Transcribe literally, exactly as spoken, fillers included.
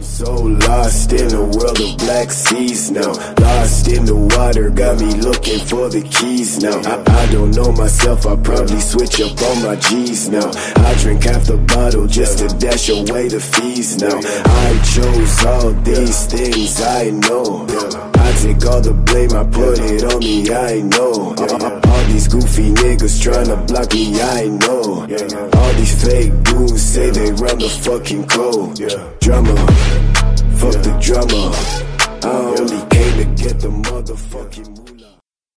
So lost in a world of black seas now. Lost in the water, got me looking for the keys now. I, I don't know myself, I probably switch up on my G's now. I drink half the bottle just to dash away the fees now. I chose all these things, I know. I take all the blame, I put it on me, I know. All these goofy niggas tryna block me, I know. All these fake goons say they run the fucking code. Drama, fuck the drama. I only came to get the motherfucking